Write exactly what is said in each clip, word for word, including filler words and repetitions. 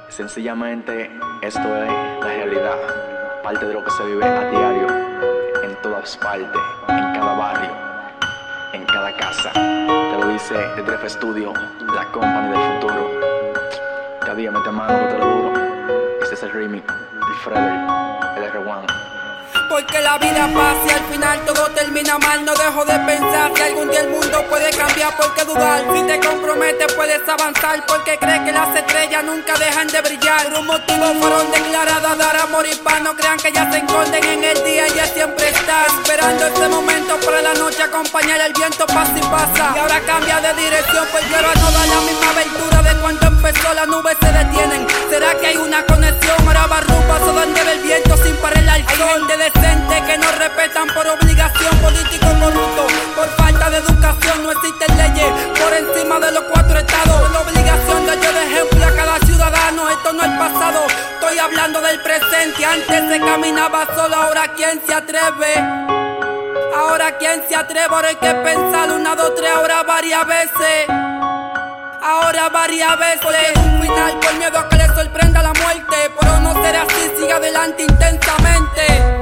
Sencillamente, esto es la realidad, parte de lo que se vive a diario, en todas partes, en cada barrio, en cada casa. Te lo dice The Dref Studio, la company del futuro. Cada día mete mano, que te lo duro. Este es el remix, el Freder, el R uno. Porque la vida pasa y al final todo termina mal. No dejo de pensar que algún día el mundo puede cambiar. ¿Por qué dudar? Si te comprometes puedes avanzar. Porque crees que las estrellas nunca dejan de brillar. Por un motivo fueron declaradas dar amor y paz. No crean que ya se esconden en el día. Ella siempre está esperando este momento para la noche acompañar el viento pasa y pasa. Y ahora cambia de dirección, pues quiero no dar la misma aventura de cuando empezó. Las nubes se detienen. ¿Será que hay una conexión? Ahora va rumbo a donde ve el viento sin parar al sol. De decente que no respetan por obligación, político corrupto por falta de educación. No existen leyes por encima de los cuatro estados. La obligación de yo de ejemplo a cada ciudadano. Esto no es pasado, estoy hablando del presente. Antes se caminaba solo, ahora quién se atreve. Ahora quién se atreve, ahora hay que pensar una, dos, tres, ahora varias veces. Ahora varias veces. Porque un final por miedo a que le sorprenda la muerte. Pero no será así, sigue adelante intensamente.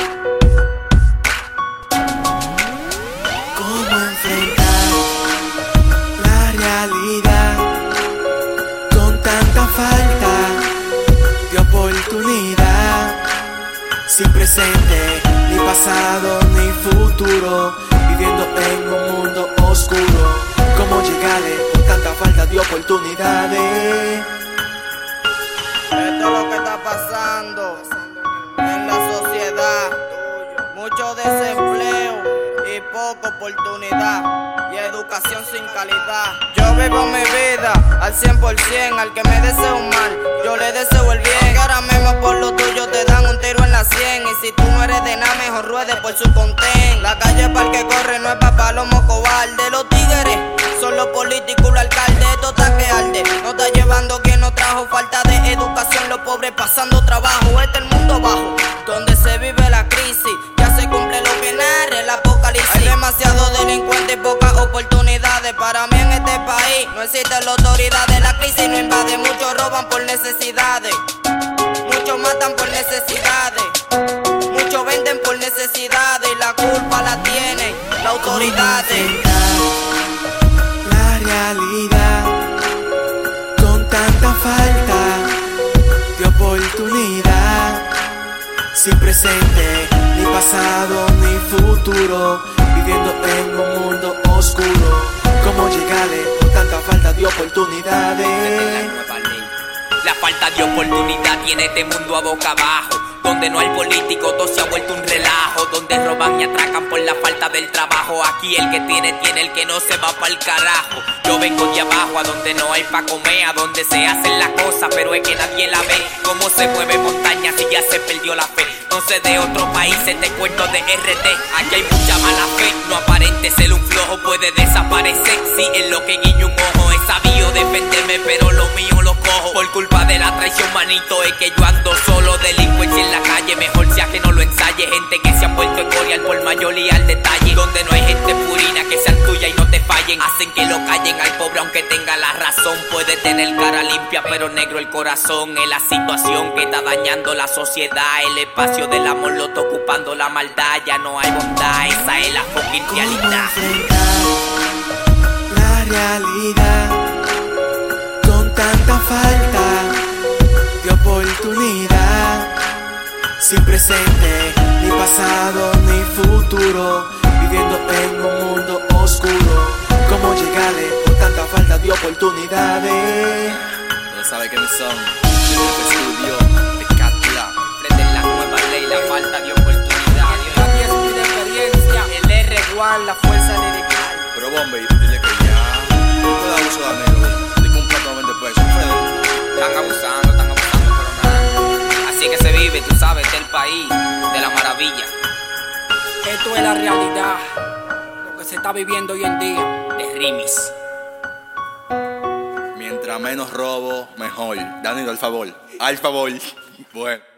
¿Cómo enfrentar la realidad con tanta falta de oportunidad? Sin presente, ni pasado, ni futuro, viviendo en un mundo oscuro. ¿Cómo llegarle con tanta falta de oportunidades? Esto es lo que está pasando en la sociedad. Mucho desempleo y poca oportunidad, y educación sin calidad. Yo vivo mi vida al cien por cien. Al que me desea un mal, yo le deseo el bien. Que ahora mismo por lo tuyo te dan un tiro en la sien. Y si tú no eres de nada, mejor ruede por su contén. La calle para el que corre, no es pa' palomo cobarde. Los tigres son los políticos, los alcaldes. Esto está que arde, no está llevando quien no trajo. Falta de educación, los pobres pasando trabajo. Este es el mundo bajo, donde se vive la crisis. Ya se cumple lo que narra el apocalipsis. Hay demasiados delincuentes y pocas oportunidades. Para mí en este país no existe la autoridad. La crisis no invade, muchos roban por necesidades. Muchos matan por necesidades. Muchos venden por necesidades. Y la culpa la tienen las autoridades. La realidad con tanta falta de oportunidad. Sin presente, ni pasado, ni futuro, viviendo en un mundo oscuro. ¿Cómo llegarle con tanta falta de oportunidades? La falta de oportunidad tiene este mundo a boca abajo. Donde no hay político, todo se ha vuelto un relajo. Donde roban y atracan por la falta del trabajo. Aquí el que tiene, tiene, el que no se va pa'l carajo. Yo vengo de abajo, a donde no hay pa' comer, a donde se hacen las cosas, pero es que nadie la ve. Cómo se mueve montañas y ya se perdió la fe. No sé de otros países, te cuento de R T. Aquí hay mucha mala fe, no aparente ser un flojo puede desaparecer. Sí, en lo que guiño un ojo, he sabido defenderme, pero lo mío lo cojo. Por culpa de la traición, manito, es que yo ando solo. Delincuencia en la calle, mejor sea que no lo ensaye. Gente que se han vuelto escorial por mayoría al detalle. Donde no hay gente purina que sean tuya y no te fallen. Hacen que lo callen al pobre aunque tenga la razón. Puede tener cara limpia pero negro el corazón. Es la situación que está dañando la sociedad. El espacio del amor lo está ocupando la maldad. Ya no hay bondad, esa es la fucking realidad. La realidad con tanta falta de oportunidad. Sin presente, ni pasado, ni futuro, viviendo en un mundo oscuro. ¿Cómo llegarle con tanta falta de oportunidades? No sabe quiénes son. The Dref Studio, de Catla. Prenden la nueva ley, la falta de oportunidad. Cambia su experiencia. El R uno, la fuerza lirical. Pero Bombay, dile que ya. Todo abuso de amigo. Le compra veinte pesos. Están abusando, están abusando, pero nada. Así que se vive, tú sabes, este es el país de la maravilla. Esto es la realidad, lo que se está viviendo hoy en día. De Rimis. Mientras menos robo, mejor. Danilo, al favor. Al favor. Bueno.